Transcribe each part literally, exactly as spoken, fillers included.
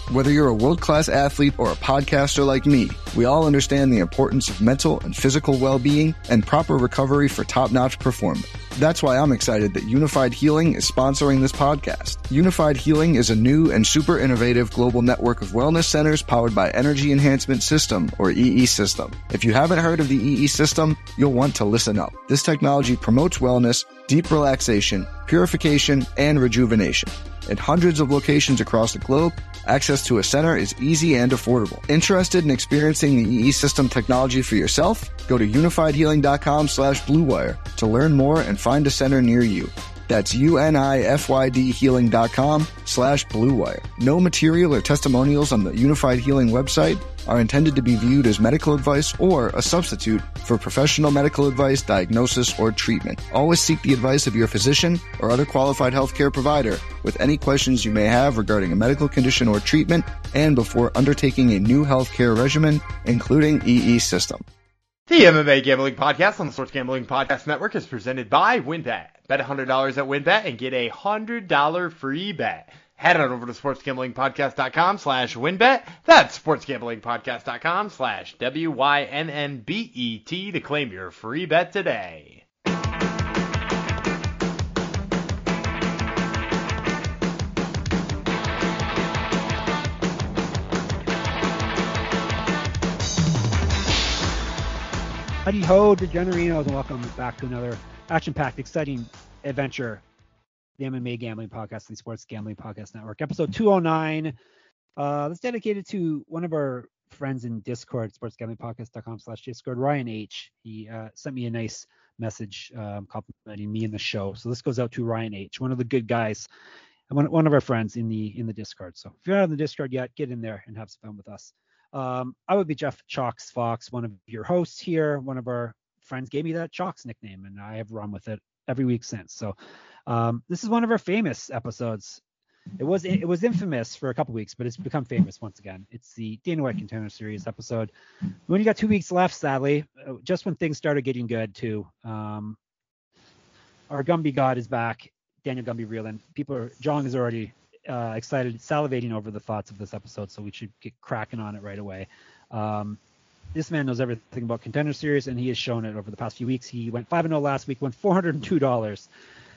Whether you're a world-class athlete or a podcaster like me, we all understand the importance of mental and physical well-being and proper recovery for top-notch performance. That's why I'm excited that Unified Healing is sponsoring this podcast. Unified Healing is a new and super innovative global network of wellness centers powered by Energy Enhancement System, or E E System. If you haven't heard of the E E System, you'll want to listen up. This technology promotes wellness, deep relaxation, purification, and rejuvenation. At hundreds of locations across the globe, access to a center is easy and affordable. Interested in experiencing the E E System technology for yourself? Go to unifiedhealing.com slash bluewire to learn more and find a center near you. That's U-N-I-F-Y-D healing.com slash bluewire. No material or testimonials on the Unified Healing website are intended to be viewed as medical advice or a substitute for professional medical advice, diagnosis, or treatment. Always seek the advice of your physician or other qualified healthcare provider with any questions you may have regarding a medical condition or treatment and before undertaking a new healthcare regimen, including E E System. The M M A Gambling Podcast on the Sports Gambling Podcast Network is presented by WynnBET. Bet one hundred dollars at WynnBET and get a one hundred dollars free bet. Head on over to sportsgamblingpodcast.com slash WynnBET. That's sportsgamblingpodcast.com slash W Y N N B E T to claim your free bet today. Howdy ho, Degenerinos, and welcome back to another action-packed, exciting adventure, the M M A Gambling Podcast, the Sports Gambling Podcast Network, episode two oh nine. Uh, that's dedicated to one of our friends in Discord, sportsgamblingpodcast.com slash Discord, Ryan H. He uh, sent me a nice message um, complimenting me in the show. So this goes out to Ryan H., one of the good guys, one, one of our friends in the in the Discord. So if you're not on the Discord yet, get in there and have some fun with us. Um, I would be Jeff Chalks Fox, one of your hosts here. One of our friends gave me that Chalks nickname, and I have run with it every week since. So um, this is one of our famous episodes. It was it was infamous for a couple weeks, but it's become famous once again. It's the Dana White Contender Series episode. We only got two weeks left, sadly, just when things started getting good too. Um, our Gumby God is back, Daniel Gumby Vreeland. People are, John is already uh, excited, salivating over the thoughts of this episode, so we should get cracking on it right away. Um, This man knows everything about Contender Series, and he has shown it over the past few weeks. He went five and oh last week, won four hundred two dollars.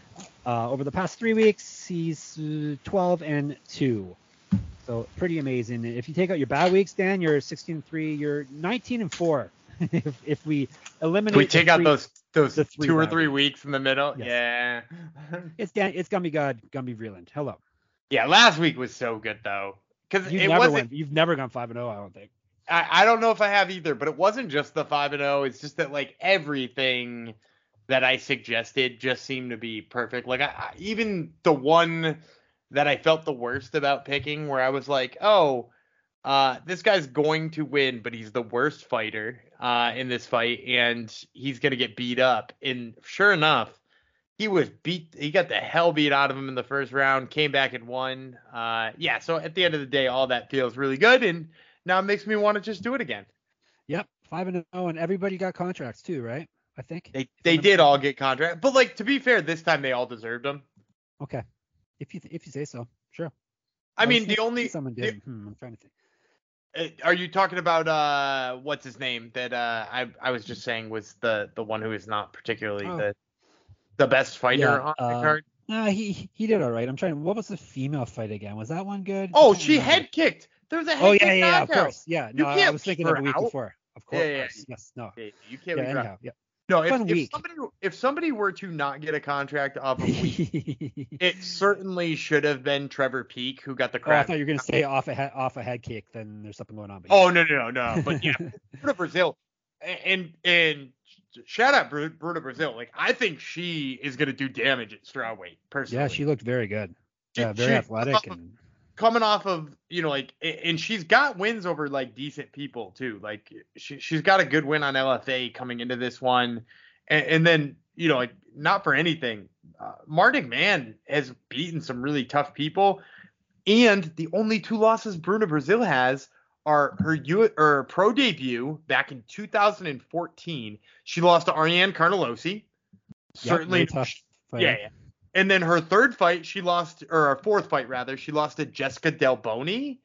Uh, over the past three weeks, he's uh, twelve and two. So pretty amazing. If you take out your bad weeks, Dan, you're sixteen and three. You're nineteen and four. if, if we eliminate, Can we take three, out those those three two or three weeks. weeks in the middle? Yes. Yeah. It's Dan. It's Gumby God, Gumby Vreeland. Hello. Yeah, last week was so good though, because You've it never wasn't. went, You've never gone five and oh, I don't think. I, I don't know if I have either, but it wasn't just the five and oh. It's just that like everything that I suggested just seemed to be perfect. Like I, I, even the one that I felt the worst about picking, where I was like, oh, uh, this guy's going to win, but he's the worst fighter uh, in this fight, and he's gonna get beat up. And sure enough, he was beat. He got the hell beat out of him in the first round. Came back and won. Uh, yeah. So at the end of the day, all that feels really good, and now it makes me want to just do it again. Yep, five and oh, and everybody got contracts too, right? I think they they did all get contracts, but like to be fair, this time they all deserved them. Okay, if you if you say so, sure. I, I mean, the think only someone did. The, hmm, I'm trying to think. Are you talking about uh what's his name that uh I I was just saying was the the one who is not particularly oh. the the best fighter yeah, on uh, the card? Nah, he he did all right. I'm trying. What was the female fight again? Was that one good? Oh, she remember. head kicked. There was a head oh, yeah, kick yeah, yeah, of knockout. course. Yeah, no, I was thinking of the week out. before. Of course. Yeah, yeah, yeah. Yes, no. Yeah, you can't yeah, leave anyhow, yeah. No, if, if somebody if somebody were to not get a contract off of week, it certainly should have been Trevor Peak who got the crap. Oh, I thought you were gonna say off a head, off a head kick. Then there's something going on. But oh no no no no! But yeah, Bruna Brazil, and and shout out Bruna Brazil. Like I think she is gonna do damage at strawweight. Personally, yeah, she looked very good. Yeah, she, very she, athletic and coming off of you know like, and she's got wins over like decent people too. Like she she's got a good win on L F A coming into this one, and, and then you know like not for anything, uh, Martin McMahon has beaten some really tough people, and the only two losses Bruna Brazil has are her U or pro debut back in two thousand fourteen. She lost to Ariane Carnelosi. Certainly yep, tough fight. Yeah, yeah. And then her third fight, she lost, or her fourth fight rather, she lost to Jessica Del Boni,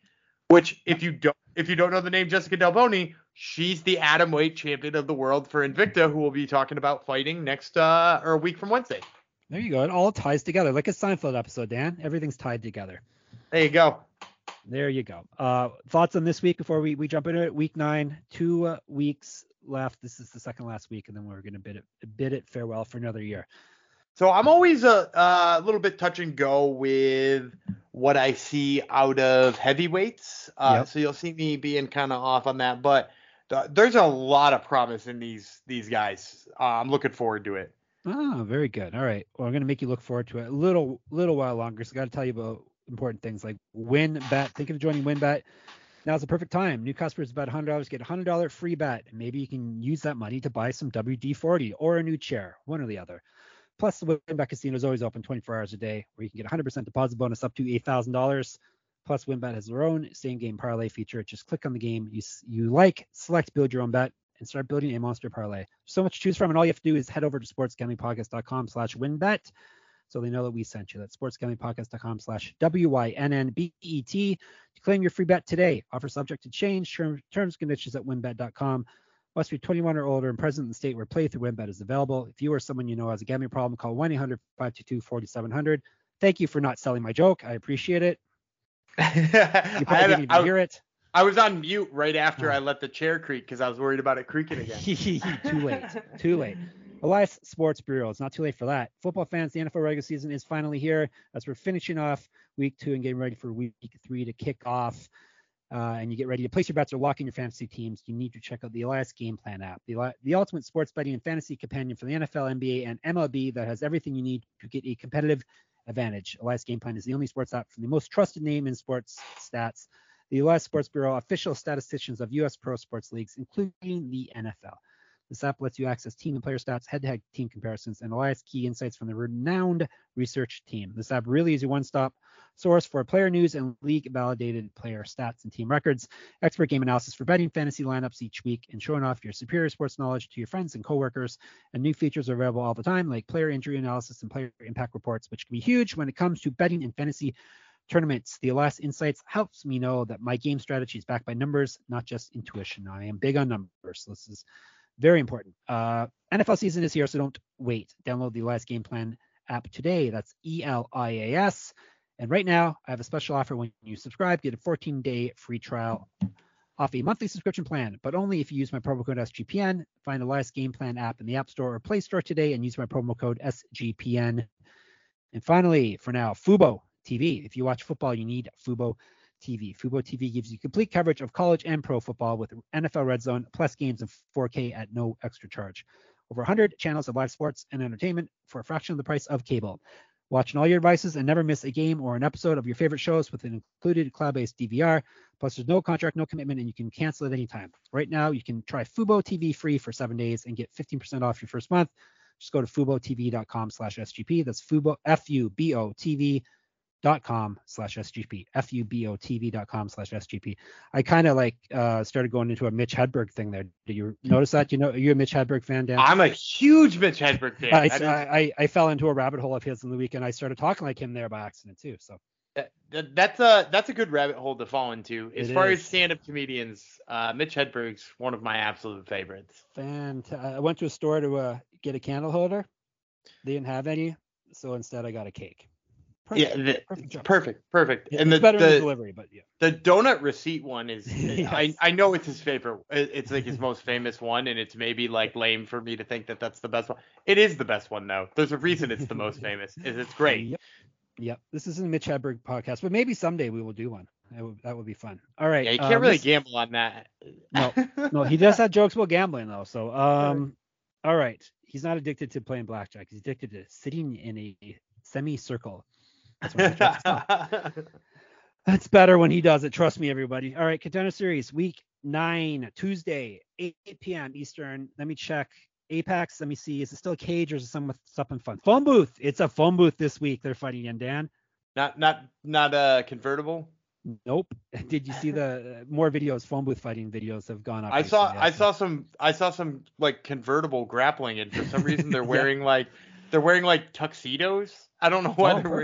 Which, if you don't if you don't know the name Jessica Delboni, she's the atomweight champion of the world for Invicta, who will be talking about fighting next uh or a week from Wednesday. There you go. It all ties together like a Seinfeld episode, Dan. Everything's tied together. There you go. There you go. Uh, thoughts on this week before we, we jump into it? Week nine, two uh, weeks left. This is the second last week, and then we're going to bid it bid it farewell for another year. So I'm always a, a little bit touch and go with what I see out of heavyweights. Uh, Yep. So you'll see me being kind of off on that, but th- there's a lot of promise in these these guys. Uh, I'm looking forward to it. Oh, very good. All right. Well, I'm going to make you look forward to it a little little while longer. So I got to tell you about important things like WinBet. Think of joining WinBet. Now's the perfect time. New customers bet one hundred dollars get a one hundred dollars free bet. And maybe you can use that money to buy some W D forty or a new chair, one or the other. Plus, the WinBet Casino is always open twenty-four hours a day, where you can get one hundred percent deposit bonus up to eight thousand dollars. Plus, WinBet has their own same-game parlay feature. Just click on the game you you like, select build your own bet, and start building a monster parlay. So much to choose from, and all you have to do is head over to sportsgamblingpodcast.com slash winbet so they know that we sent you. That's sportsgamblingpodcast.com slash W Y N N B E T to claim your free bet today. Offer subject to change. Term, terms and conditions at winbet dot com. Must be twenty-one or older and present in the state where play through WinBet is available. If you or someone you know has a gambling problem, call one eight hundred five two two four seven zero zero. Thank you for not selling my joke. I appreciate it. You I, probably had didn't a, even I, hear it. I was on mute right after Oh. I let the chair creak because I was worried about it creaking again. Too late. Too late. Elias Sports Bureau. It's not too late for that. Football fans, the N F L regular season is finally here as we're finishing off week two and getting ready for week three to kick off. Uh, and you get ready to place your bets or lock in your fantasy teams, you need to check out the Elias Game Plan app, the, the ultimate sports betting and fantasy companion for the N F L, N B A, and M L B that has everything you need to get a competitive advantage. Elias Game Plan is the only sports app from the most trusted name in sports stats, the Elias Sports Bureau, official statisticians of U S pro sports leagues, including the N F L. This app lets you access team and player stats, head-to-head team comparisons, and Elias key insights from the renowned research team. This app really is your one-stop source for player news and league-validated player stats and team records, expert game analysis for betting fantasy lineups each week, and showing off your superior sports knowledge to your friends and coworkers. And new features are available all the time, like player injury analysis and player impact reports, which can be huge when it comes to betting and fantasy tournaments. The Elias Insights helps me know that my game strategy is backed by numbers, not just intuition. I am big on numbers, so this is very important. Uh, N F L season is here, so don't wait. Download the Elias Game Plan app today. That's E L I A S. And right now, I have a special offer when you subscribe. Get a fourteen-day free trial off a monthly subscription plan, but only if you use my promo code S G P N. Find the Elias Game Plan app in the App Store or Play Store today and use my promo code S G P N. And finally, for now, Fubo T V. If you watch football, you need Fubo T V. Fubo T V gives you complete coverage of college and pro football with N F L Red Zone plus games in four K at no extra charge. Over one hundred channels of live sports and entertainment for a fraction of the price of cable. Watch on all your devices and never miss a game or an episode of your favorite shows with an included cloud-based D V R. Plus, there's no contract, no commitment, and you can cancel at any time. Right now, you can try Fubo T V free for seven days and get fifteen percent off your first month. Just go to FuboTV.com slash SGP. That's Fubo, F U B O T V dot com slash SGP, F U B O T V dot com slash SGP. I kind of like uh, started going into a Mitch Hedberg thing there. Did you notice that? You know, are you a Mitch Hedberg fan, Dan? I'm a huge Mitch Hedberg fan. I, That is- I, I, I fell into a rabbit hole of his in the weekend. I started talking like him there by accident too. So That, that, that's a that's a good rabbit hole to fall into. As It far is. as stand-up comedians, uh, Mitch Hedberg's one of my absolute favorites. Fant- I went to a store to uh, get a candle holder. They didn't have any, so instead I got a cake. Perfect. Yeah, the, perfect job. perfect, perfect. Yeah, and it's the better than the the, delivery, but yeah. the donut receipt one is Yes. I, I know it's his favorite. It- It's like his most famous one, and it's maybe like lame for me to think that that's the best one. It is the best one though. There's a reason it's the most famous. Is it's great. Yep. Yep. This isn't a Mitch Hedberg podcast, but maybe someday we will do one. That would, that would be fun. All right. Yeah, you can't um, really this- gamble on that. No, no, he does have jokes about gambling though. So, um, all right. He's not addicted to playing blackjack. He's addicted to sitting in a semicircle. That's what his jokes are. That's better when he does it. Trust me, everybody. All right, Contender Series, week nine, Tuesday, eight p.m. Eastern. Let me check. Apex, let me see. Is it still a cage or is it some, something fun? Phone booth. It's a phone booth this week. They're fighting in, Dan. not not not a convertible. Nope. Did you see the uh, more videos? Phone booth fighting videos have gone up. I saw recently, I think. saw some I saw some like convertible grappling, and for some reason they're Yeah. wearing like they're wearing like tuxedos. I don't know why Oh, they're wearing. perfect.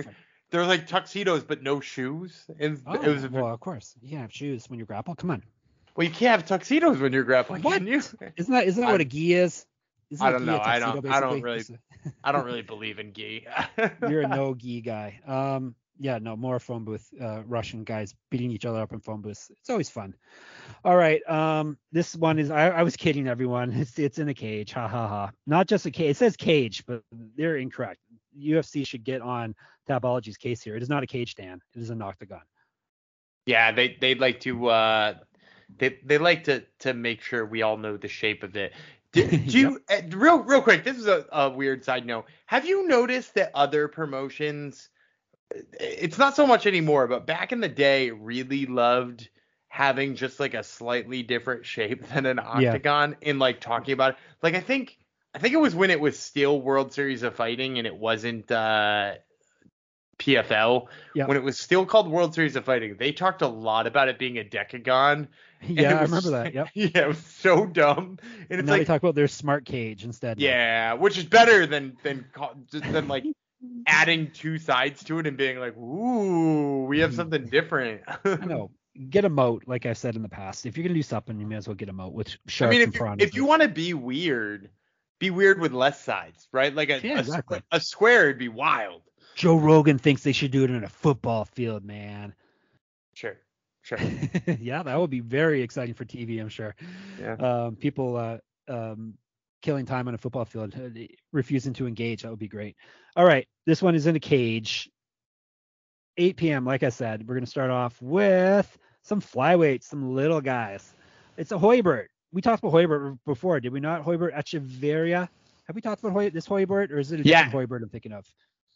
they're like tuxedos but no shoes. And Oh, it was well, of course. You can't have shoes when you grapple. Come on. well, you can't have tuxedos when you're grappling, What? can you? Isn't that isn't that I- what a gi is? Isn't I a don't gi know. a I tuxedo, don't. I don't basically? really. I don't really believe in gi. You're a no gi guy. Um, yeah, no more phone booth. Uh, Russian guys beating each other up in phone booths. It's always fun. All right. Um, this one is. I, I was kidding everyone. It's it's in a cage. Ha ha ha. Not just a cage. It says cage, but they're incorrect. U F C should get on Tapology's case here. It is not a cage, Dan. It is an octagon. Yeah, they they'd like to. Uh, they they like to to make sure we all know the shape of it. Do, do you uh, real real quick? This is a, a weird side note. Have you noticed that other promotions? It's not so much anymore, but back in the day, really loved having just like a slightly different shape than an octagon in like talking about it. Like I think I think it was when it was still World Series of Fighting and it wasn't uh, P F L. Yeah. When it was still called World Series of Fighting, they talked a lot about it being a decagon. Yeah, I was, remember that. Yep. Yeah, it was so dumb. And it's now like they talk about their smart cage instead. now. yeah, which is better than than than like adding two sides to it and being like, ooh, we have something different. I know. Get a moat, like I said in the past. If you're gonna do something, you may as well get a moat with I sharks mean, and if you, piranhas. if you want to be weird, be weird with less sides, right? Like a Yeah, a, exactly. squ- a square would be wild. Joe Rogan thinks they should do it in a football field, man. Sure, sure. Yeah, that would be very exciting for T V, I'm sure. Yeah. Um, people uh, um, killing time on a football field, uh, refusing to engage. That would be great. All right, this one is in a cage. eight p.m. Like I said, we're going to start off with some flyweights, some little guys. It's a Hoybert. We talked about Hoybert before, did we not? Hoybert Echeverria. Have we talked about Hoy- this Hoybert, or is it a Yeah. different Hoybert I'm thinking of?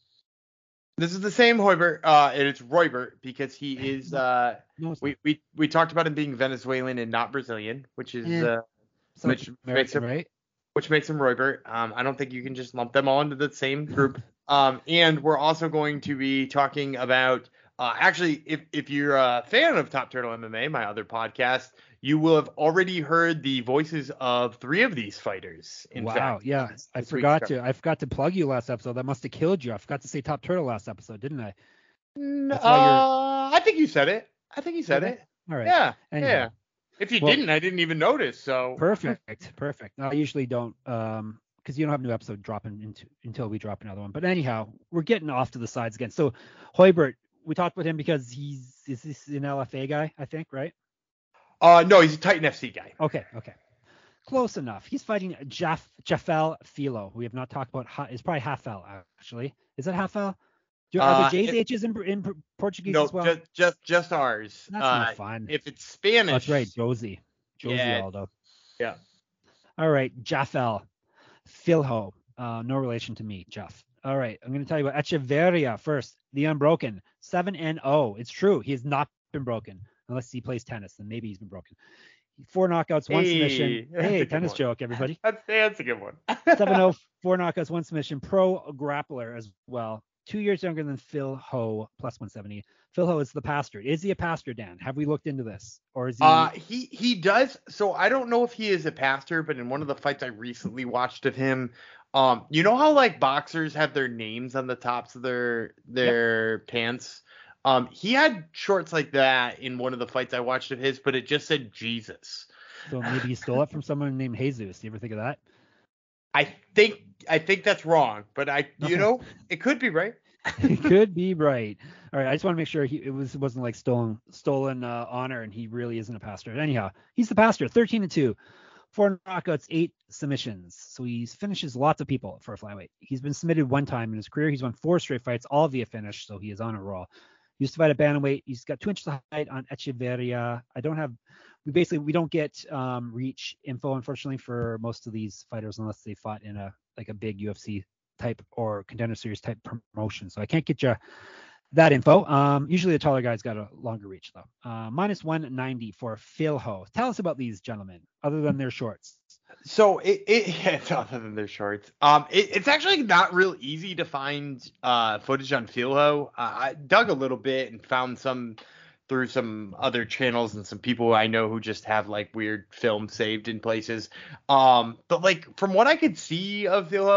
This is the same Hoybert, uh, and it's Roybert because he is. Uh, No, it's we, not. we we talked about him being Venezuelan and not Brazilian, which is Eh, uh, South which makes American, him right? which makes him Roybert. Um, I don't think you can just lump them all into the same group. Um, and we're also going to be talking about. Uh, actually, if if you're a fan of Top Turtle M M A, my other podcast, you will have already heard the voices of three of these fighters. In Wow, fact, yeah. this- I this week's forgot cover. to I forgot to plug you last episode. That must have killed you. I forgot to say Top Turtle last episode, didn't I? N- That's why you're- Uh, I think you said it. I think you said Did I? it. All right. Yeah, Anyhow. yeah. If you Well- didn't, I didn't even notice. So Perfect. Perfect. No, I usually don't um because you don't have a new episode dropping into until we drop another one. But anyhow, we're getting off to the sides again. So Hoybert, we talked about him because he's is this an L F A guy, I think, right? Uh, no, he's a Titan F C guy. Okay, okay. Close enough. He's fighting Jaff Jafel Filo. We have not talked about. Ha- it's probably Hafel actually. Is it Hafel? Do, are Uh, there J's it- H's in, in Portuguese No, as well? just just just ours. That's uh, no fun. If it's Spanish, Oh, that's right, Josie. Josie Yeah. Aldo. Yeah. All right, Jafel Filho. Uh, no relation to me, Jeff. All right, I'm going to tell you about Echeverria first. The Unbroken, seven and oh. It's true. He has not been broken unless he plays tennis, then maybe he's been broken. Four knockouts, one Hey, submission. that's a Hey, good tennis one. joke, everybody. That's that's a good one. seven oh, four knockouts, one submission. Pro grappler as well. Two years younger than Phil Ho, plus one seventy. Phil Ho is the pastor. Is he a pastor, Dan? Have we looked into this? Or is he? Uh, he he does. So I don't know if he is a pastor, but in one of the fights I recently watched of him, um, you know how like boxers have their names on the tops of their their pants. Um, he had shorts like that in one of the fights I watched of his, but it just said Jesus. So maybe he stole it from someone named Jesus. You ever think of that? I think I think that's wrong, but I you Okay. know it could be right. He could be right. All right, I just want to make sure he it was it wasn't like stolen stolen uh, honor, and he really isn't a pastor. Anyhow, he's the pastor. thirteen and two, four knockouts, eight submissions. So he finishes lots of people for a flyweight. He's been submitted one time in his career. He's won four straight fights, all via finish. So he is on a roll. He used to fight at bantamweight. He's got two inches of height on Echeverria. I don't have. We basically we don't get um, reach info, unfortunately, for most of these fighters unless they fought in a like a big U F C type or contender series type promotion. So I can't get you that info. Um, usually the taller guy's got a longer reach though. Uh, minus one ninety for Phil Ho. Tell us about these gentlemen, other than their shorts. So it, it it's other than their shorts. Um, it, it's actually not real easy to find uh footage on Philho. Uh, I dug a little bit and found some through some other channels and some people I know who just have like weird film saved in places. Um, but like from what I could see of Philho,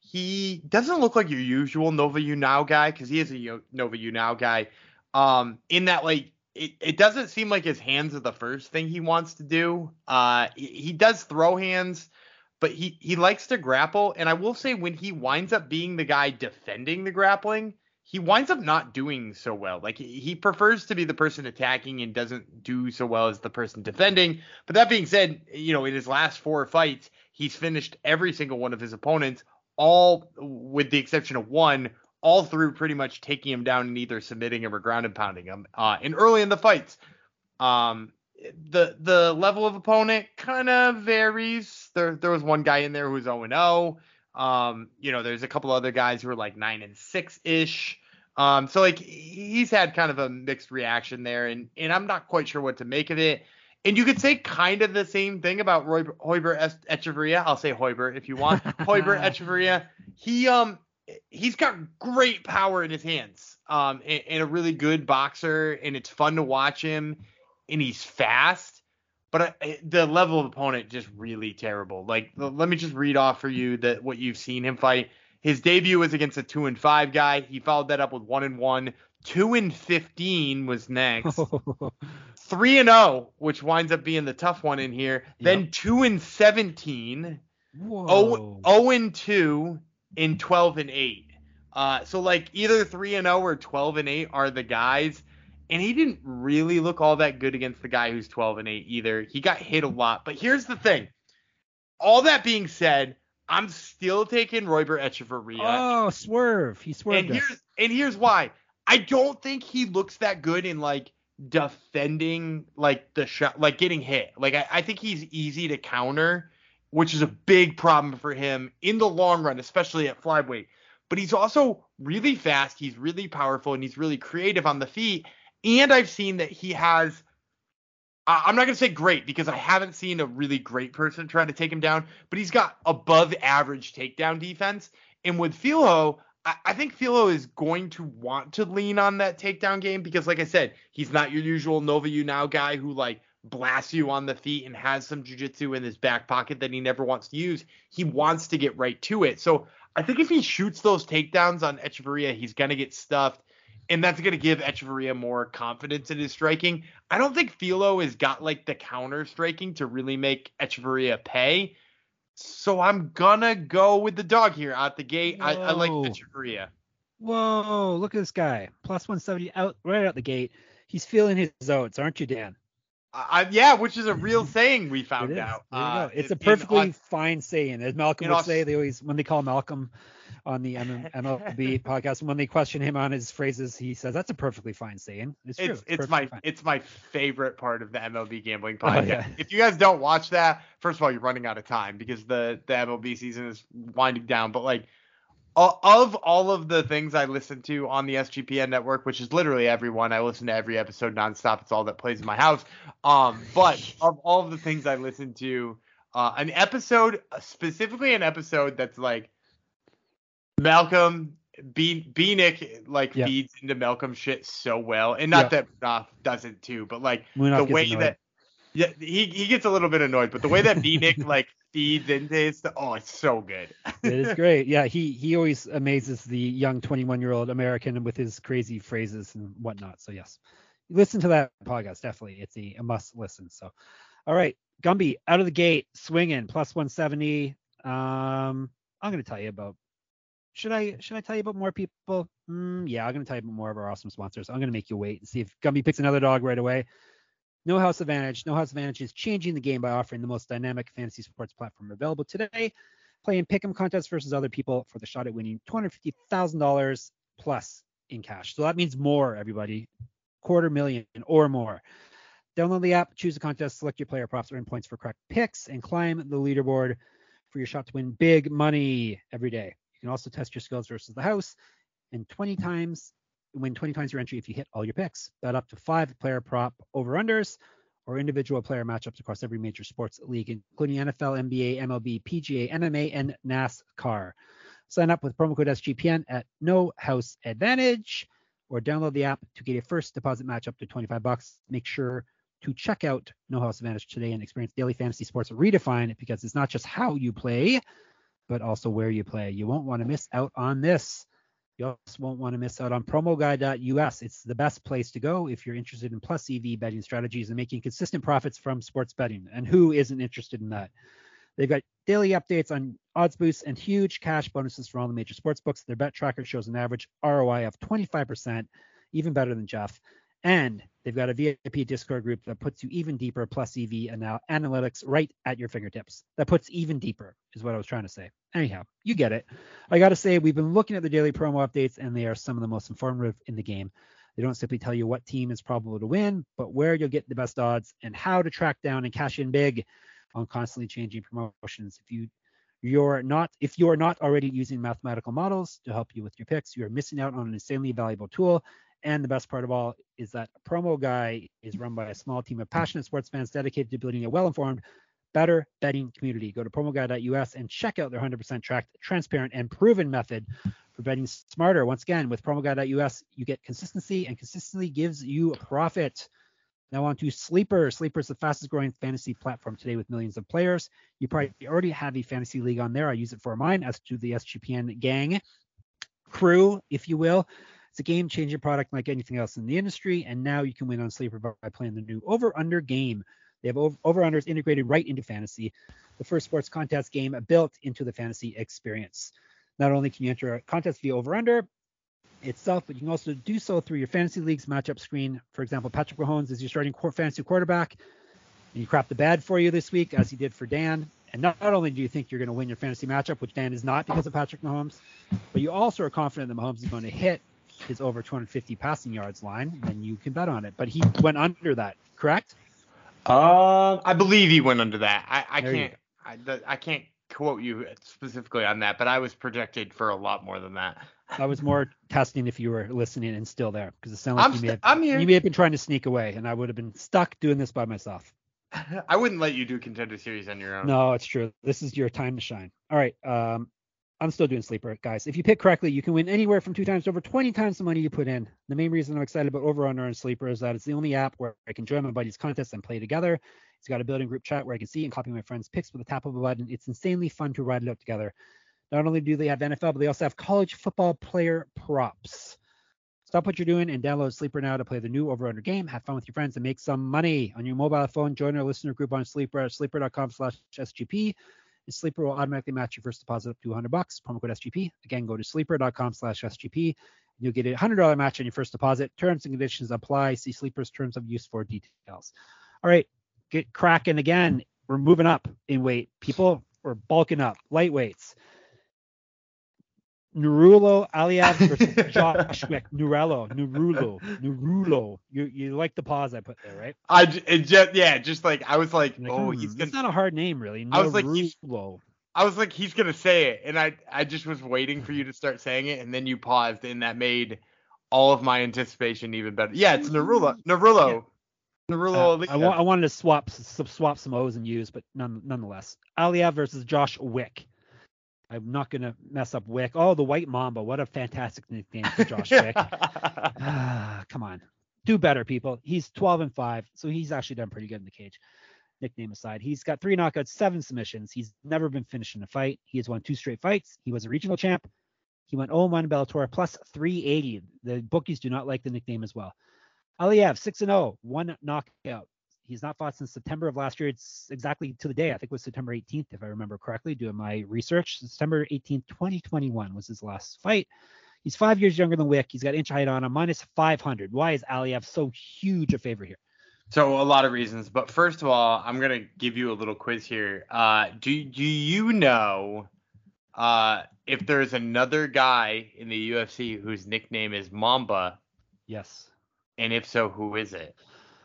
he doesn't look like your usual Nova Uniao guy, because he is a Yo- Nova Uniao guy. Um, in that, like, it, it doesn't seem like his hands are the first thing he wants to do. Uh, he, he does throw hands, but he, he likes to grapple. And I will say, when he winds up being the guy defending the grappling, he winds up not doing so well. Like, he, he prefers to be the person attacking and doesn't do so well as the person defending. But that being said, you know, in his last four fights, he's finished every single one of his opponents, all with the exception of one, all through pretty much taking him down and either submitting him or ground and pounding him. Uh, and early in the fights, um, the the level of opponent kind of varies. There there was one guy in there who was oh and oh. Um, you know, there's a couple other guys who are like nine and six ish. Um, so like he's had kind of a mixed reaction there, and and I'm not quite sure what to make of it. And you could say kind of the same thing about Roy, Hoiber Echeverria. I'll say Hoiber if you want. Hoiber Echeverria. He um he's got great power in his hands. Um and, and a really good boxer, and it's fun to watch him, and he's fast. But uh, the level of opponent just really terrible. Like, let me just read off for you that what you've seen him fight. His debut was against a two and five guy. He followed that up with one and one. Two and fifteen was next. Three and zero, which winds up being the tough one in here. Yep. Then two and seventeen. Whoa. zero and two in twelve and eight. Uh, so like either three and zero or twelve and eight are the guys. And he didn't really look all that good against the guy who's twelve and eight either. He got hit a lot. But here's the thing. All that being said, I'm still taking Royber Echeverria. Oh, swerve. He swerved. And here's, and here's why. I don't think he looks that good in like defending like the shot, like getting hit. Like I, I think he's easy to counter, which is a big problem for him in the long run, especially at flyweight. But he's also really fast. He's really powerful, and he's really creative on the feet. And I've seen that he has, I'm not going to say great, because I haven't seen a really great person try to take him down, but he's got above average takedown defense. And with Filo, I, I think Filo is going to want to lean on that takedown game, because like I said, he's not your usual Nova Uniao guy who like blasts you on the feet and has some jiu-jitsu in his back pocket that he never wants to use. He wants to get right to it. So I think if he shoots those takedowns on Echeverria, he's going to get stuffed. And that's going to give Echeverria more confidence in his striking. I don't think Filo has got like the counter striking to really make Echeverria pay. So I'm going to go with the dog here out the gate. I, I like Echeverria. Whoa, look at this guy. Plus one seventy out right out the gate. He's feeling his oats, aren't you, Dan? Uh, yeah, which is a real saying we found it out. There you uh, go. It's in, a perfectly in, fine saying. As Malcolm would say, they always, when they call Malcolm on the M L B podcast, when they question him on his phrases, he says, that's a perfectly fine saying. It's true. It's, it's, it's my fine. It's my favorite part of the M L B gambling podcast. Oh, yeah. If you guys don't watch that, first of all, you're running out of time, because the, the M L B season is winding down. But like, of all of the things I listen to on the S G P N network, which is literally everyone, I listen to every episode nonstop. It's all that plays in my house. Um, but of all of the things I listen to, uh, an episode, specifically an episode that's like Malcolm, B, B Nick like yep. feeds into Malcolm shit so well. And not yep. that Munoz doesn't too, but like Munoz the way that, yeah, he, he gets a little bit annoyed, but the way that B Nick like feeds into his stuff, oh, it's so good. It is great. Yeah, he he always amazes the young twenty-one year old American with his crazy phrases and whatnot. So yes, listen to that podcast. Definitely, it's a, a must listen. So, all right, Gumby out of the gate, swinging plus one seventy. Um, I'm gonna tell you about. Should I should I tell you about more people? Mm, yeah, I'm gonna tell you about more of our awesome sponsors. I'm gonna make you wait and see if Gumby picks another dog right away. No House Advantage. No House Advantage is changing the game by offering the most dynamic fantasy sports platform available today. Play in pick'em contests versus other people for the shot at winning two hundred fifty thousand dollars plus in cash. So that means more, everybody. Quarter million or more. Download the app, choose a contest, select your player props, earn points for correct picks, and climb the leaderboard for your shot to win big money every day. You can also test your skills versus the house, and twenty times win twenty times your entry if you hit all your picks. Bet up to five player prop over-unders or individual player matchups across every major sports league, including N F L, N B A, M L B, P G A, M M A, and NASCAR. Sign up with promo code S G P N at No House Advantage or download the app to get a first deposit match up to twenty-five bucks. Make sure to check out No House Advantage today and experience daily fantasy sports redefined, because it's not just how you play, but also where you play. You won't want to miss out on this. You also won't want to miss out on promo guy dot U S. It's the best place to go if you're interested in plus E V betting strategies and making consistent profits from sports betting. And who isn't interested in that? They've got daily updates on odds boosts and huge cash bonuses for all the major sports books. Their bet tracker shows an average R O I of twenty-five percent, even better than Jeff. And they've got a V I P Discord group that puts you even deeper, plus E V and now analytics right at your fingertips. That puts even deeper is what I was trying to say. Anyhow, you get it. I got to say, we've been looking at the daily promo updates, and they are some of the most informative in the game. They don't simply tell you what team is probable to win, but where you'll get the best odds and how to track down and cash in big on constantly changing promotions. If you you're not if you're not already using mathematical models to help you with your picks, you're missing out on an insanely valuable tool. And the best part of all is that Promo Guy is run by a small team of passionate sports fans dedicated to building a well-informed, better betting community. Go to promo guy dot U S and check out their one hundred percent tracked, transparent, and proven method for betting smarter. Once again, with promo guy dot U S, you get consistency, and consistency gives you a profit. Now on to Sleeper. Sleeper is the fastest growing fantasy platform today with millions of players. You probably already have a fantasy league on there. I use it for mine, as to the S G P N gang crew, if you will. It's a game-changing product like anything else in the industry, and now you can win on Sleeper by playing the new Over-Under game. They have over-unders integrated right into fantasy, the first sports contest game built into the fantasy experience. Not only can you enter a contest via Over-Under itself, but you can also do so through your fantasy league's matchup screen. For example, Patrick Mahomes is your starting fantasy quarterback, and you crap the bad for you this week, as he did for Dan. And not, not only do you think you're going to win your fantasy matchup, which Dan is not because of Patrick Mahomes, but you also are confident that Mahomes is going to hit his over two hundred fifty passing yards line, then you can bet on it. But he went under that, correct? Um, I believe he went under that. I, I There you can't I, the, I can't quote you specifically on that, but I was projected for a lot more than that. I was more testing if you were listening and still there, because it sounded like I'm you may, st- have, I'm here. you may have been trying to sneak away, and I would have been stuck doing this by myself. I wouldn't let you do Contender Series on your own. No, it's true. This is your time to shine. All right. Um, I'm still doing Sleeper, guys. If you pick correctly, you can win anywhere from two times to over twenty times the money you put in. The main reason I'm excited about Over-Under and Sleeper is that it's the only app where I can join my buddies' contests and play together. It's got a built-in group chat where I can see and copy my friends' picks with a tap of a button. It's insanely fun to ride it out together. Not only do they have N F L, but they also have college football player props. Stop what you're doing and download Sleeper now to play the new Over-Under game. Have fun with your friends and make some money. On your mobile phone, join our listener group on Sleeper at sleeper dot com slash S G P. And Sleeper will automatically match your first deposit up to one hundred bucks. Promo code S G P. Again, go to sleeper dot com slash S G P. You'll get a one hundred dollars match on your first deposit. Terms and conditions apply. See Sleeper's terms of use for details. All right, get cracking again. We're moving up in weight. People, we're bulking up. Lightweights. Nurulo Aliyev versus Josh Wick. Nurello, Nurulo, Nurulo. You you like the pause I put there, right? I it just yeah, just like I was like, Like, oh, hmm, he's gonna. It's not a hard name, really. I was like, he's- Nurulo. I was like, he's gonna say it, and I I just was waiting for you to start saying it, and then you paused, and that made all of my anticipation even better. Yeah, it's Narulo, Narulo, Narulo. Uh, I, wa- I wanted to swap s- swap some O's and U's, but none, nonetheless, Aliyev versus Josh Wick. I'm not gonna mess up Wick. Oh, the White Mamba. What a fantastic nickname for Josh Wick. Ah, come on, do better, people. He's twelve and five, so he's actually done pretty good in the cage. Nickname aside, he's got three knockouts, seven submissions. He's never been finished in a fight. He has won two straight fights. He was a regional champ. He went oh and one in Bellator, plus three eighty. The bookies do not like the nickname as well. Aliyev, six and oh, one knockout. He's not fought since September of last year. It's exactly to the day. I think it was September eighteenth, if I remember correctly, doing my research. September eighteenth, twenty twenty-one was his last fight. He's five years younger than Wick. He's got inch height on him, minus five hundred. Why is Aliyev so huge a favorite here? So a lot of reasons, but first of all, I'm gonna give you a little quiz here. Uh, do do you know uh, if there's another guy in the U F C whose nickname is Mamba? Yes. And if so, who is it?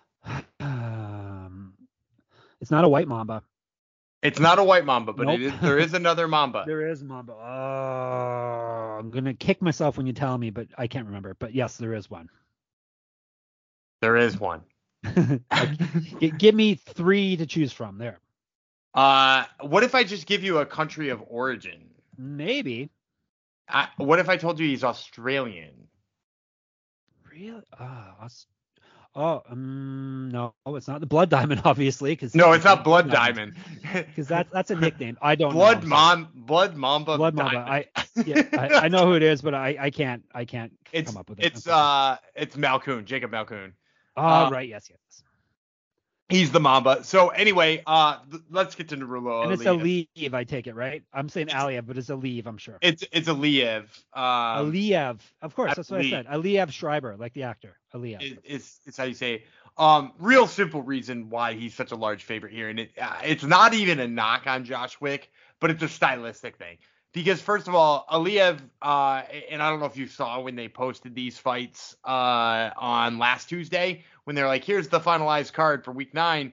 Um, it's not a white mamba. It's not a white Mamba, but Nope. it is, there is another Mamba. There is mamba. Oh, I'm gonna kick myself when you tell me, but I can't remember. But yes, there is one. There is one. G- give me three to choose from. There. Uh, what if I just give you a country of origin? Maybe. I, what if I told you he's Australian? Really? Oh, Aus- oh, um, no, it's not the Blood Diamond, obviously, because No, it's not Blood Diamond. because that's that's a nickname. I don't Blood know. Mon Blood Mamba. Blood Mamba. I yeah, I, I know who it is, but I, I can't I can't it's, come up with it. It's uh it's Malkoon, Jacob Malkoon. Oh, uh, right, yes, yes. He's the Mamba. So anyway, uh, th- let's get to Narulo. And it's Aliyev. Aliyev, I take it, right? I'm saying Aliyev, but it's Aliyev, I'm sure. It's it's Aliyev. Um, Aliyev, of course, I that's what I said. Aliyev Schreiber, like the actor. Aliyev. It, it's it's how you say it. Um, real simple reason why he's such a large favorite here, and it uh, it's not even a knock on Josh Wick, but it's a stylistic thing. Because first of all, Aliyev, uh, and I don't know if you saw when they posted these fights uh, on last Tuesday, when they're like, here's the finalized card for week nine.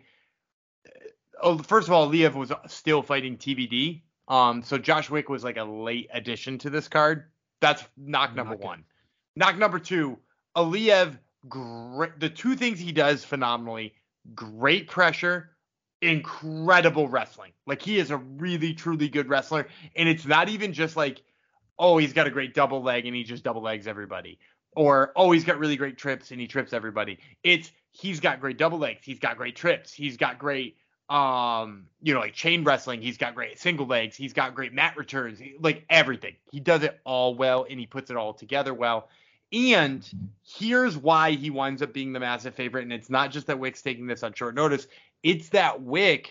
Oh, first of all, Aliyev was still fighting T B D. Um, so Josh Wick was like a late addition to this card. That's knock number Knock one. Knock number two, Aliyev, great, the two things he does phenomenally, great pressure, incredible wrestling. Like, he is a really, truly good wrestler. And it's not even just like, oh, he's got a great double leg and he just double legs everybody. Or, oh, he's got really great trips and he trips everybody. It's, he's got great double legs. He's got great trips. He's got great, um, you know, like chain wrestling. He's got great single legs. He's got great mat returns. He, like everything. He does it all well and he puts it all together well. And here's why he winds up being the massive favorite. And it's not just that Wick's taking this on short notice. It's that Wick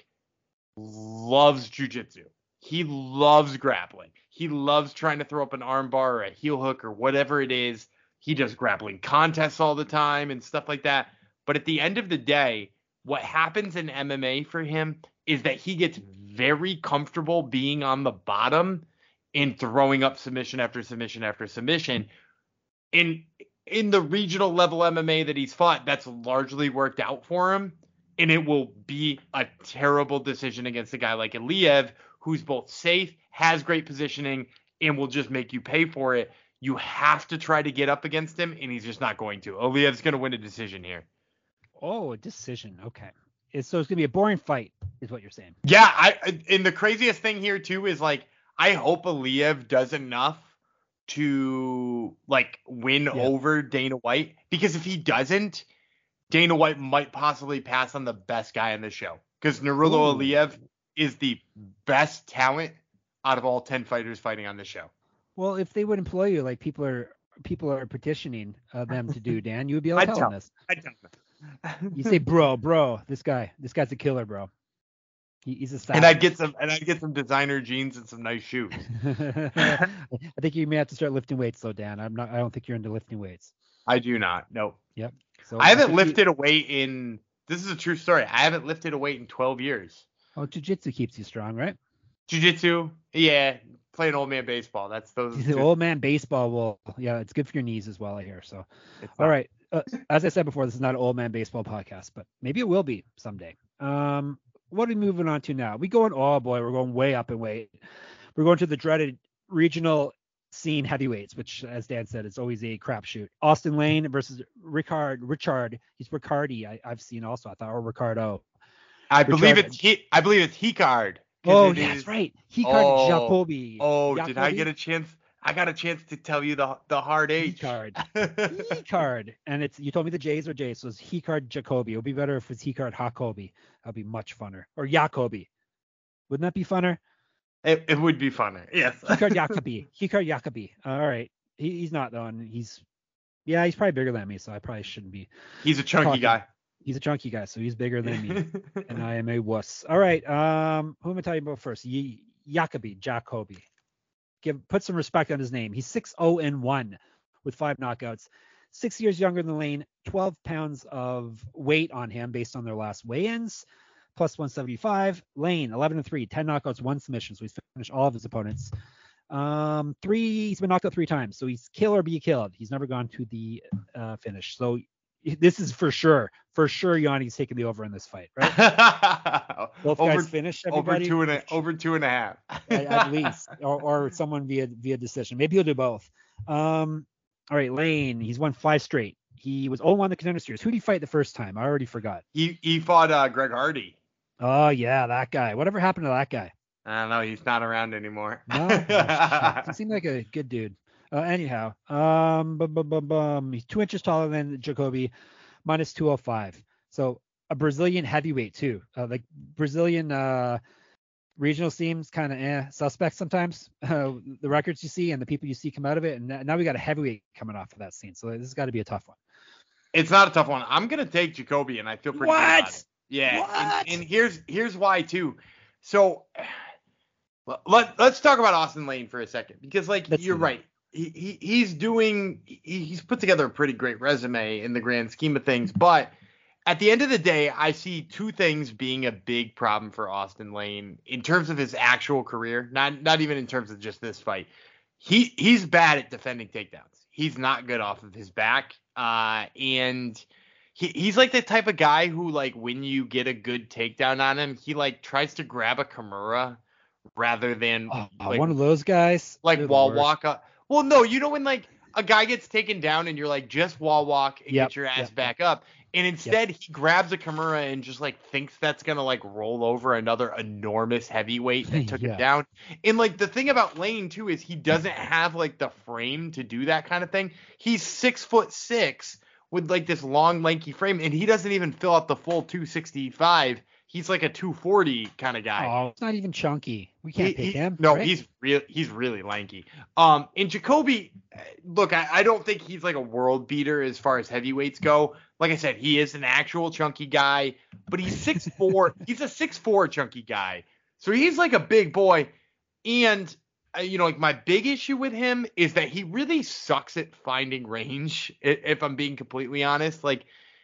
loves jiu-jitsu. He loves grappling. He loves trying to throw up an arm bar or a heel hook or whatever it is. He does grappling contests all the time and stuff like that. But at the end of the day, what happens in M M A for him is that he gets very comfortable being on the bottom and throwing up submission after submission after submission. In in the regional level M M A that he's fought, that's largely worked out for him. And it will be a terrible decision against a guy like Aliyev, who's both safe, has great positioning, and will just make you pay for it. You have to try to get up against him, and he's just not going to. Aliyev's going to win a decision here. Oh, a decision. Okay. It's, so it's going to be a boring fight, is what you're saying. Yeah, I and the craziest thing here, too, is, like, I hope Aliyev does enough to, like, win Yeah. over Dana White. Because if he doesn't, Dana White might possibly pass on the best guy on the show. Because Narulo Ooh. Aliyev is the best talent out of all ten fighters fighting on the show. Well, if they would employ you like people are people are petitioning uh, them to do, Dan, you would be able to I'd tell tell- them this. I don't know. You say, bro, bro, this guy, this guy's a killer, bro. He, he's a savage. And I'd get some and I'd get some designer jeans and some nice shoes. I think you may have to start lifting weights, though, Dan. I'm not. I don't think you're into lifting weights. I do not. Nope. Yep. So I haven't think you- lifted a weight in this is a true story. I haven't lifted a weight in twelve years. Oh, jiu-jitsu keeps you strong, right? Jiu-jitsu, yeah. Playing old man baseball. That's those. The two- old man baseball will, yeah, it's good for your knees as well, I hear. So, it's all not- right. Uh, as I said before, this is not an old man baseball podcast, but maybe it will be someday. Um, what are we moving on to now? We going, oh boy, we're going way up in weight. We're going to the dreaded regional scene heavyweights, which, as Dan said, is always a crapshoot. Austin Lane versus Ricard. Richard, he's Ricardi. I, I've seen also. I thought, or Ricardo. I believe Richard- it's he. I believe it's Hikard. 'cause Oh, it yeah, that's is- right. Hikard Oh, Jacoby. Oh, did I Jacoby? get a chance? I got a chance to tell you the the hard H. Hikard. Hikard. And it's, you told me the J's or J's, so it's Hikard Jacoby. It would be better if it's Hikard Hakobi. That'd be much funner. Or Jacoby. Wouldn't that be funner? It, it would be funner. Yes. Hikard Jacoby. Hikard Jacoby. All right. He, he's not though, and he's, yeah, he's probably bigger than me, so I probably shouldn't be. He's a chunky Talking. guy. He's a chunky guy, so he's bigger than me, and I am a wuss. All right. Um, who am I talking about first? Y- Jacoby. Jacoby. Give put some respect on his name. He's six oh and one with five knockouts. Six years younger than Lane. twelve pounds of weight on him based on their last weigh-ins. Plus one seventy-five. Lane eleven and three, ten knockouts, one submission. So he's finished all of his opponents. Um, three. He's been knocked out three times. So he's kill or be killed. He's never gone to the uh, finish. So this is for sure. For sure, Yanni's taking the over in this fight, right? Both over, guys finish. over Everybody two and a over two and a half. at, at least, or, or someone via via decision. Maybe he'll do both. Um, all right, Lane. He's won five straight. He was oh one the Contender Series. Who did he fight the first time? I already forgot. He he fought uh, Greg Hardy. Oh yeah, that guy. Whatever happened to that guy? I don't know. He's not around anymore. No, he seemed like a good dude. Uh, anyhow, um, bum, bum, bum, bum. He's two inches taller than Jacoby, minus two oh five. So a Brazilian heavyweight too, uh, like Brazilian uh, regional seems kind of eh, suspect sometimes. Uh, the records you see and the people you see come out of it, and now we got a heavyweight coming off of that scene, so this has got to be a tough one. It's not a tough one. I'm gonna take Jacoby, and I feel pretty what? good about it. Yeah, what? And, and here's here's why too. So let let's talk about Austin Lane for a second, because like Let's you're right. He, he he's doing he, he's put together a pretty great resume in the grand scheme of things, but at the end of the day, I see two things being a big problem for Austin Lane in terms of his actual career, not not even in terms of just this fight. He he's bad at defending takedowns. He's not good off of his back, uh, and he he's like the type of guy who, like, when you get a good takedown on him, he like tries to grab a Kimura rather than oh, like, one of those guys, like wall walk up. Well, no, you know when like a guy gets taken down and you're like, just wall walk and yep, get your ass yep. back up. And instead yep. he grabs a Kimura and just like thinks that's going to like roll over another enormous heavyweight that took yeah. him down. And like the thing about Lane too is he doesn't have like the frame to do that kind of thing. He's six foot six with like this long lanky frame, and he doesn't even fill out the full two sixty-five. He's like a two forty kind of guy. Oh, it's not even chunky. We can't he, pick he, him. No, right? he's real. He's really lanky. Um, and Jacoby, look, I, I don't think he's like a world beater as far as heavyweights go. Like I said, he is an actual chunky guy, but he's six four. He's a six four chunky guy, so he's like a big boy. And uh, you know, like my big issue with him is that he really sucks at finding range. If I'm being completely honest, like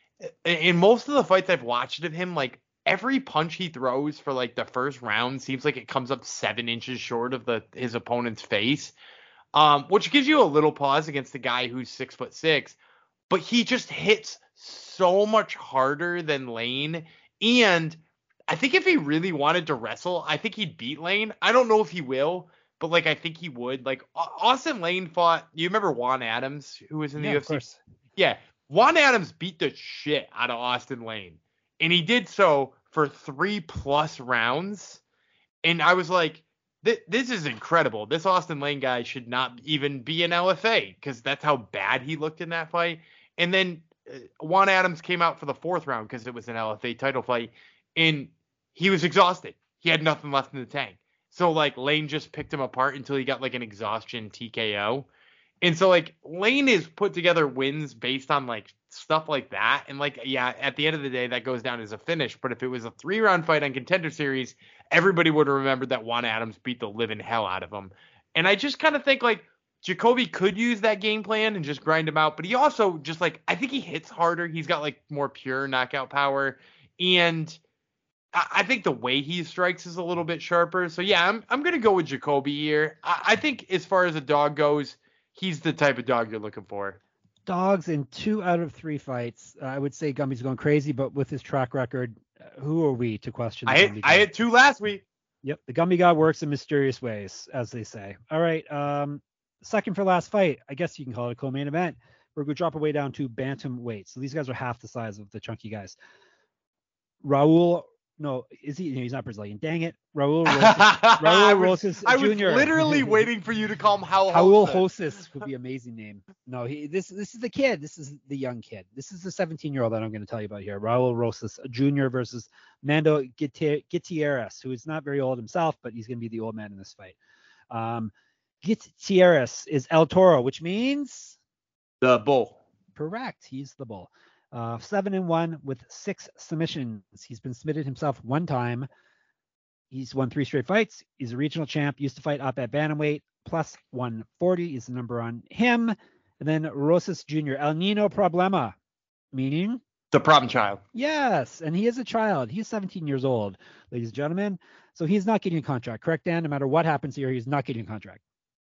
in most of the fights I've watched of him, like, every punch he throws for like the first round seems like it comes up seven inches short of the his opponent's face, um, which gives you a little pause against the guy who's six foot six. But he just hits so much harder than Lane, and I think if he really wanted to wrestle, I think he'd beat Lane. I don't know if he will, but like I think he would. Like Austin Lane fought. You remember Juan Adams, who was in the yeah, U F C? Of course. Yeah, Juan Adams beat the shit out of Austin Lane. And he did so for three plus rounds. And I was like, this is incredible. This Austin Lane guy should not even be an L F A, because that's how bad he looked in that fight. And then uh, Juan Adams came out for the fourth round because it was an L F A title fight. And he was exhausted. He had nothing left in the tank. So, like, Lane just picked him apart until he got, like, an exhaustion T K O. And so, like, Lane is put together wins based on, like, stuff like that. And, like, yeah, at the end of the day, that goes down as a finish. But if it was a three-round fight on Contender Series, everybody would have remembered that Juan Adams beat the living hell out of him. And I just kind of think, like, Jacoby could use that game plan and just grind him out. But he also just, like, I think he hits harder. He's got, like, more pure knockout power. And I, I think the way he strikes is a little bit sharper. So, yeah, I'm I'm going to go with Jacoby here. I, I think as far as a dog goes, he's the type of dog you're looking for. Dogs in two out of three fights. Uh, I would say Gumby's going crazy, but with his track record, uh, who are we to question the I hit, I hit two last week. Yep, the Gumby God works in mysterious ways, as they say. All right, um, second for last fight. I guess you can call it a co-main event. We're going to drop away down to bantamweight. So these guys are half the size of the chunky guys. Raul, no, is he? No, he's not Brazilian. Dang it, Raul Rosas. Raul Rosas I was Junior literally waiting for you to call him Raul. Raul Rosas would be an amazing name. No, he. This this is the kid. This is the young kid. This is the seventeen-year-old that I'm going to tell you about here. Raul Rosas Junior versus Mando Gutierrez, who is not very old himself, but he's going to be the old man in this fight. Um, Gutierrez is El Toro, which means the bull. Correct. He's the bull. Uh, seven and one with six submissions. He's been submitted himself one time. He's won three straight fights. He's a regional champ. Used to fight up at bantamweight. Plus one forty is the number on him. And then Rosas Junior El Nino Problema, meaning the problem child. Yes, and he is a child. He's seventeen years old, ladies and gentlemen. So he's not getting a contract. Correct, Dan? No matter what happens here, he's not getting a contract.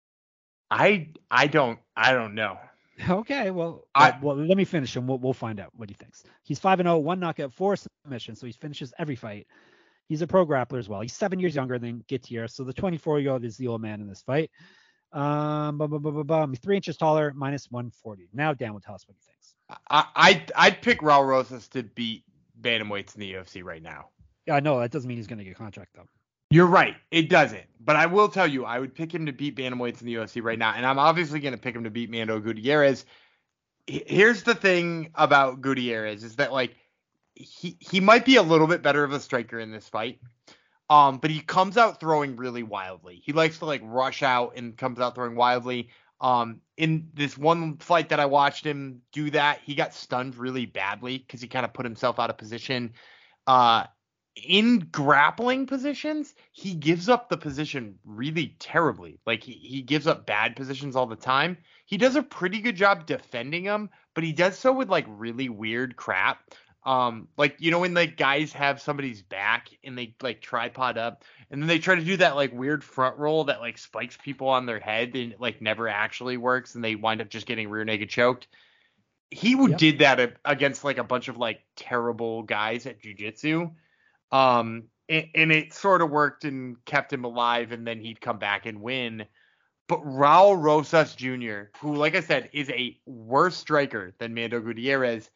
I I don't I don't know. Okay, well, I, well, let me finish and we'll we'll find out what he thinks. He's five and oh, one knockout, four submissions, so he finishes every fight. He's a pro grappler as well. He's seven years younger than Gutierrez, so the twenty-four-year-old is the old man in this fight. Um, bum, bum, bum, bum, bum. He's three inches taller, minus one forty. Now Dan will tell us what he thinks. I, I I'd pick Raul Rosas to beat bantamweights in the U F C right now. Yeah, no, that doesn't mean he's going to get a contract though. You're right. It doesn't. But I will tell you, I would pick him to beat bantamweights in the U F C right now. And I'm obviously going to pick him to beat Mando Gutierrez. Here's the thing about Gutierrez is that, like, he, he might be a little bit better of a striker in this fight. Um, but he comes out throwing really wildly. He likes to like rush out and comes out throwing wildly. Um, in this one fight that I watched him do that, he got stunned really badly because he kind of put himself out of position. Uh, in grappling positions, he gives up the position really terribly. Like he, he gives up bad positions all the time. He does a pretty good job defending them, but he does so with like really weird crap. Um, like, you know, when like guys have somebody's back and they like tripod up and then they try to do that like weird front roll that like spikes people on their head and like never actually works and they wind up just getting rear naked choked. He would Yep. did that against like a bunch of like terrible guys at jiu-jitsu. Um, and, and it sort of worked and kept him alive, and then he'd come back and win. But Raul Rosas Junior, who, like I said, is a worse striker than Mando Gutierrez,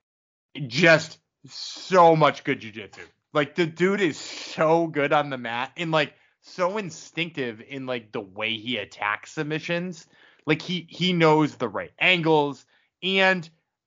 just so much good jiu-jitsu. Like, the dude is so good on the mat and, like, so instinctive in, like, the way he attacks submissions. Like, he, he knows the right angles, and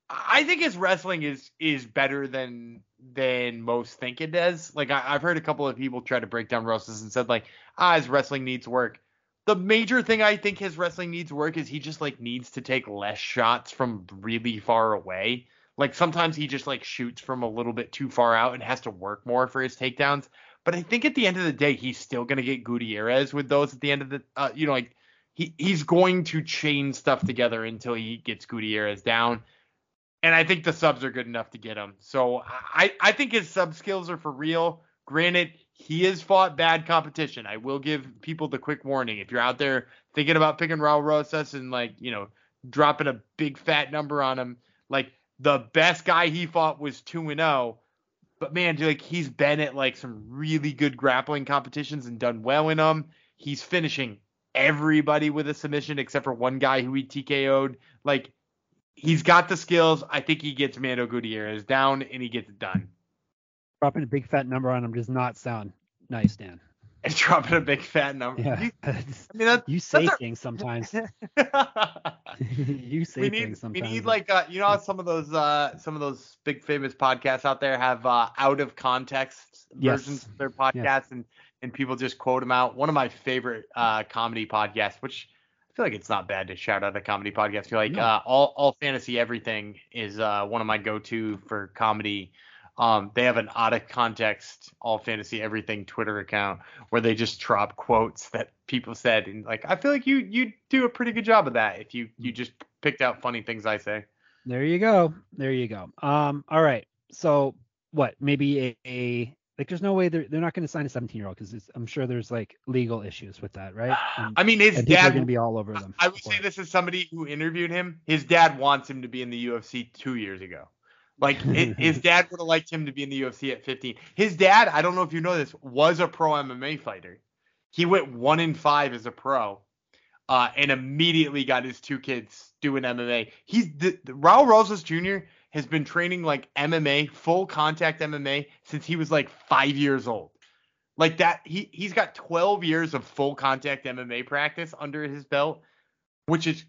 I think his wrestling is is better than than most think it does. Like I, I've heard a couple of people try to break down Rosas and said like, ah, his wrestling needs work. The major thing I think his wrestling needs work is he just like needs to take less shots from really far away. Like sometimes he just like shoots from a little bit too far out and has to work more for his takedowns. But I think at the end of the day, he's still gonna get Gutierrez with those at the end of the, uh, you know, like he he's going to chain stuff together until he gets Gutierrez down. And I think the subs are good enough to get him. So I, I think his sub skills are for real. Granted, he has fought bad competition. I will give people the quick warning. If you're out there thinking about picking Raul Rosas and, like, you know, dropping a big fat number on him, like, the best guy he fought was two and oh. But, man, like, he's been at, like, some really good grappling competitions and done well in them. He's finishing everybody with a submission except for one guy who he T K O'd. Like, he's got the skills. I think he gets Mando Gutierrez down and he gets it done. Dropping a big fat number on him does not sound nice, Dan. And dropping a big fat number. Yeah. You, I mean, that's, you say that's things sometimes. our... you say we things need, sometimes. We need like uh, you know how some of those uh, some of those big famous podcasts out there have uh, out of context Yes. versions of their podcasts Yes. and and people just quote them out. One of my favorite uh, comedy podcasts, which I feel like it's not bad to shout out a comedy podcast. I feel like No. uh, all all fantasy everything is uh, one of my go-to for comedy. Um, they have an out of context all fantasy everything Twitter account where they just drop quotes that people said, and like I feel like you you do a pretty good job of that if you you just picked out funny things I say. There you go. There you go. Um. All right. So what? Maybe a, a like. There's no way they're they're not going to sign a seventeen year old because I'm sure there's like legal issues with that, right? And, I mean, his and people are dad going to be all over them. I would for say it. this is somebody who interviewed him. His dad wants him to be in the U F C two years ago. Like his, his dad would have liked him to be in the U F C at fifteen. His dad, I don't know if you know this, was a pro M M A fighter. He went one in five as a pro, uh, and immediately got his two kids doing M M A. He's the, the Raul Rosas Junior has been training like M M A, full contact M M A since he was like five years old. Like that, he he's got twelve years of full contact M M A practice under his belt, which is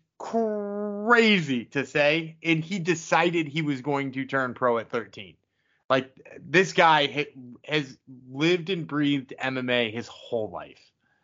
crazy to say. And he decided he was going to turn pro at thirteen. Like this guy ha- has lived and breathed M M A his whole life.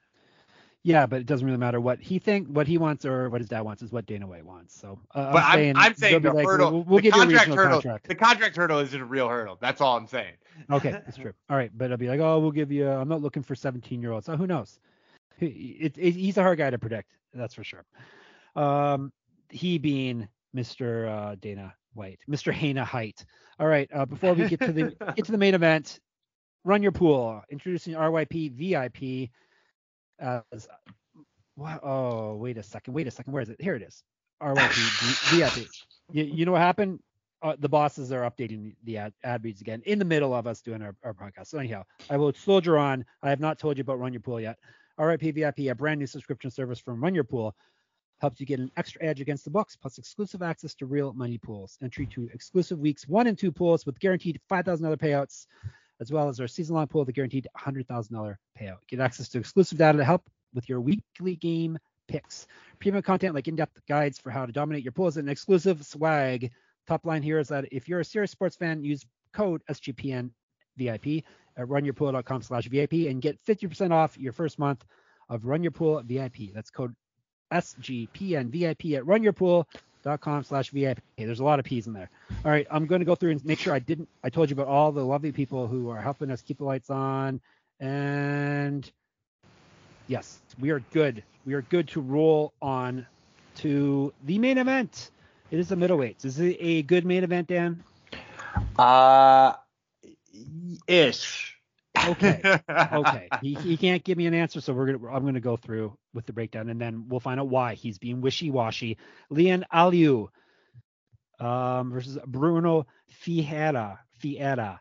Yeah, but it doesn't really matter what he think, what he wants, or what his dad wants is what Dana White wants. So, uh, But I'm I'm saying, I'm saying they'll the be like, hurdle, We'll, we'll the give you a contract regional hurdle, contract. the contract hurdle isn't a real hurdle. That's all I'm saying. Okay, that's true. All right, but I'll be like, oh, we'll give you. I'm not looking for seventeen year olds. So who knows? He, it, it, he's a hard guy to predict. That's for sure. Um, he being Mister Uh, Dana White, Mister Hana Height. All right. Uh, before we get to the get to the main event, run your pool. Introducing R Y P V I P as. Wow. Oh, wait a second. Wait a second. Where is it? Here it is. R Y P V I P. You, you know what happened? Uh, the bosses are updating the ad, ad reads again in the middle of us doing our, our podcast. So anyhow, I will soldier on. I have not told you about Run Your Pool yet. R Y P V I P, a brand new subscription service from Run Your Pool, helps you get an extra edge against the books, plus exclusive access to real money pools. Entry to exclusive weeks one and two pools with guaranteed five thousand dollars payouts, as well as our season-long pool with a guaranteed one hundred thousand dollars payout. Get access to exclusive data to help with your weekly game picks. Premium content like in-depth guides for how to dominate your pools and exclusive swag. Top line here is that if you're a serious sports fan, use code S G P N V I P at runyourpool.com slash VIP and get fifty percent off your first month of Run Your Pool V I P. That's code S G P N V I P at runyourpool.com slash V I P. There's a lot of P's in there. All right, I'm going to go through and make sure I didn't, I told you about all the lovely people who are helping us keep the lights on. And yes, we are good. We are good to roll on to the main event. It is the middleweights. Is it a good main event, Dan? Uh, ish. Okay. Okay. He, he can't give me an answer, so we're gonna I'm gonna go through with the breakdown, and then we'll find out why he's being wishy-washy. Leon Aliu um, versus Bruno Ferreira. Ferreira.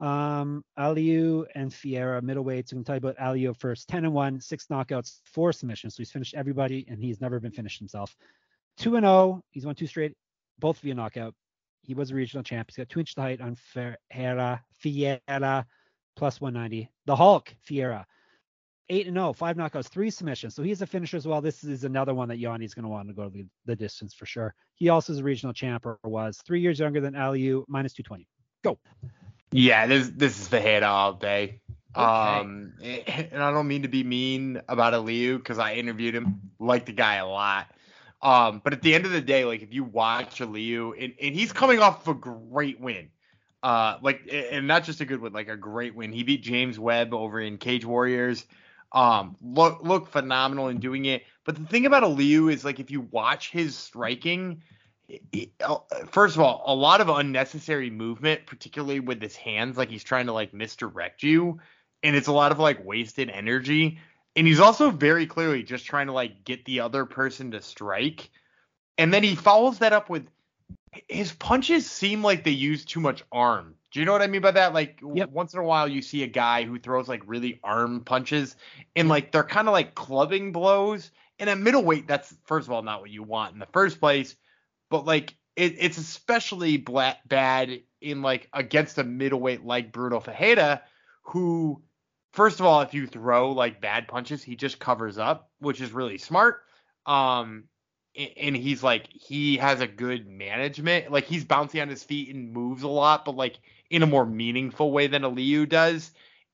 Um, Aliu and Ferreira middleweights. We can tell you about Aliu first. ten and one, six knockouts, four submissions. So he's finished everybody, and he's never been finished himself. two and oh. He's won two straight, both via knockout. He was a regional champ. He's got two inches of height on Ferreira. Ferreira. Plus one ninety. The Hulk, Ferreira. eight and oh, five knockouts, three submissions. So he's a finisher as well. This is another one that Yanni's going to want to go the, the distance for sure. He also is a regional champ, or was three years younger than Aliu, minus two twenty. Go. Yeah, this this is Ferreira all day. Okay. Um, and I don't mean to be mean about Aliu because I interviewed him, like the guy a lot. Um, but at the end of the day, like if you watch Aliu, and, and he's coming off of a great win. Uh, like, and not just a good win, like a great win. He beat James Webb over in Cage Warriors. Um, look, look phenomenal in doing it. But the thing about Aliu is, like, if you watch his striking, it, it, first of all, a lot of unnecessary movement, particularly with his hands. Like, he's trying to, like, misdirect you. And it's a lot of, like, wasted energy. And he's also very clearly just trying to, like, get the other person to strike. And then he follows that up with, his punches seem like they use too much arm. Do you know what I mean by that? Like, yep. Once in a while you see a guy who throws like really arm punches, and like they're kind of like clubbing blows. And at middleweight, that's first of all not what you want in the first place. But like it, it's especially bla- bad in like against a middleweight like Bruno Ferreira, who first of all, if you throw like bad punches, he just covers up, which is really smart. Um, And he's like, he has a good management. Like, he's bouncy on his feet and moves a lot, but like in a more meaningful way than Aliu does.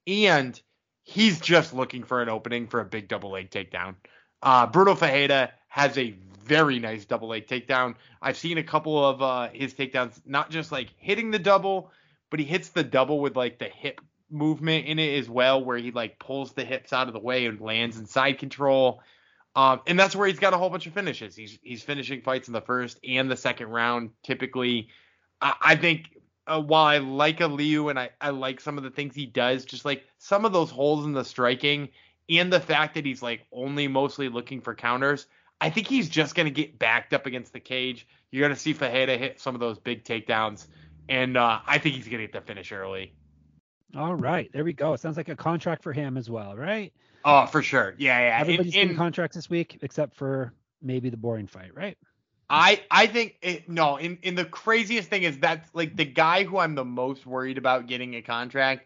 And he's just looking for an opening for a big double leg takedown. Uh, Bruno Ferreira has a very nice double leg takedown. I've seen a couple of uh, his takedowns, not just like hitting the double, but he hits the double with like the hip movement in it as well, where he like pulls the hips out of the way and lands in side control. Um, and that's where he's got a whole bunch of finishes. He's he's finishing fights in the first and the second round, typically. I, I think uh, while I like Aliu and I, I like some of the things he does, just like some of those holes in the striking and the fact that he's like only mostly looking for counters, I think he's just going to get backed up against the cage. You're going to see Ferreira hit some of those big takedowns, and uh, I think he's going to get the finish early. All right, there we go. It sounds like a contract for him as well, right? Oh, for sure. Yeah, yeah. Everybody's in, getting in, contracts this week except for maybe the boring fight, right? I I think it, no. In in the craziest thing is that like the guy who I'm the most worried about getting a contract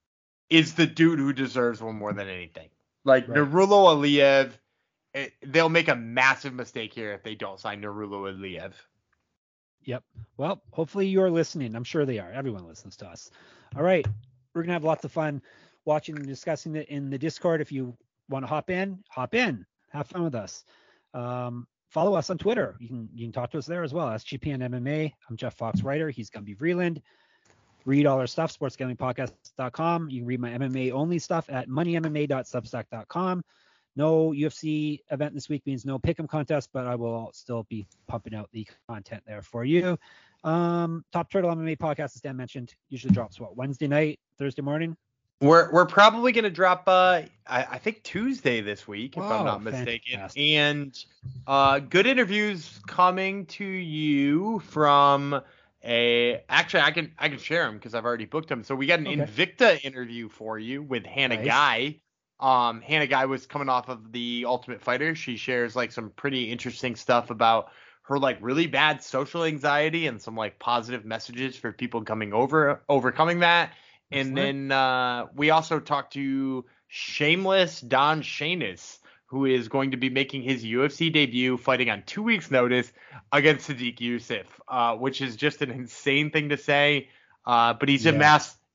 is the dude who deserves one more than anything. Like right. Nurullo Aliyev, it, they'll make a massive mistake here if they don't sign Nurullo Aliyev. Yep. Well, hopefully you're listening. I'm sure they are. Everyone listens to us. All right. We're going to have lots of fun watching and discussing it in the Discord. If you want to hop in, hop in. Have fun with us. Um, follow us on Twitter. You can you can talk to us there as well. S G P N M M A. I'm Jeff Fox Writer. He's Gumby Vreeland. Read all our stuff, sports gambling podcast dot com. You can read my M M A only stuff at money m m a dot substack dot com. No U F C event this week means no pick'em contest, but I will still be pumping out the content there for you. Um, Top Turtle M M A podcast, as Dan mentioned, usually drops what, Wednesday night, Thursday morning? We're we're probably gonna drop uh I, I think Tuesday this week, if Whoa, I'm not mistaken. fantastic. And uh good interviews coming to you from a actually I can I can share them because I've already booked them. So we got an Okay. Invicta interview for you with Hannah Nice. Guy. Um, Hannah Guy was coming off of the Ultimate Fighter. She shares like some pretty interesting stuff about her like really bad social anxiety and some like positive messages for people coming over overcoming that. And Excellent. then uh, we also talked to Shameless Don Shanis, who is going to be making his U F C debut, fighting on two weeks' notice against Sadiq Youssef, uh, which is just an insane thing to say. Uh, but he's Yeah. amassed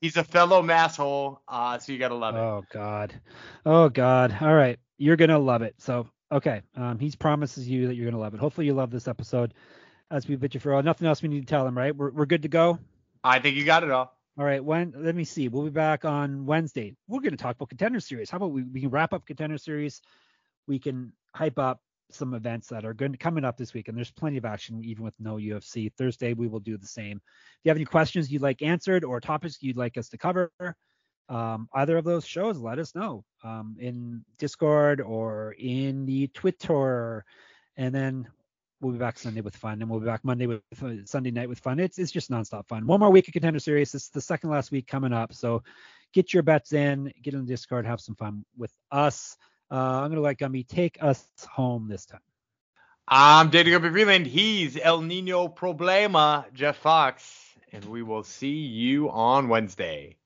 He's a fellow masshole, uh, so you gotta love it. Oh God, oh God. All right, you're gonna love it. So okay, um, he promises you that you're gonna love it. Hopefully you love this episode. As we bitch you for all, nothing else we need to tell him, right? We're we're good to go. I think you got it all. All right, when let me see. We'll be back on Wednesday. We're gonna talk about Contender Series. How about we we can wrap up Contender Series? We can hype up some events that are going to coming up this week, and there's plenty of action even with no U F C. Thursday we will do the same. If you have any questions you'd like answered or topics you'd like us to cover, um, either of those shows, let us know um, in Discord or in the Twitter, and then we'll be back Sunday with fun, and we'll be back Monday with uh, Sunday night with fun. It's it's just nonstop fun. One more week of Contender Series. This is the second last week coming up, so get your bets in, get in the Discord, have some fun with us. Uh, I'm gonna let Gumby take us home this time. I'm Data Gumby Freeland. He's El Nino Problema, Jeff Fox, and we will see you on Wednesday.